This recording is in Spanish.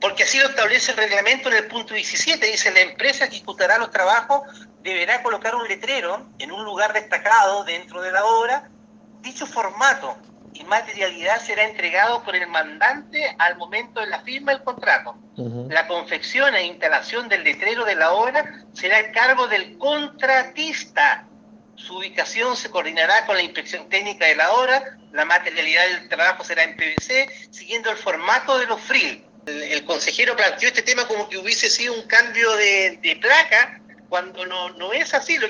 Porque así lo establece el reglamento en el punto 17, dice: la empresa que ejecutará los trabajos deberá colocar un letrero en un lugar destacado dentro de la obra. Dicho formato y materialidad será entregado por el mandante al momento de la firma del contrato. La confección e instalación del letrero de la obra será a cargo del contratista. Su ubicación se coordinará con la inspección técnica de la obra. La materialidad del trabajo será en PVC, siguiendo el formato de los frill. El consejero planteó este tema como que hubiese sido un cambio de placa, cuando no es así.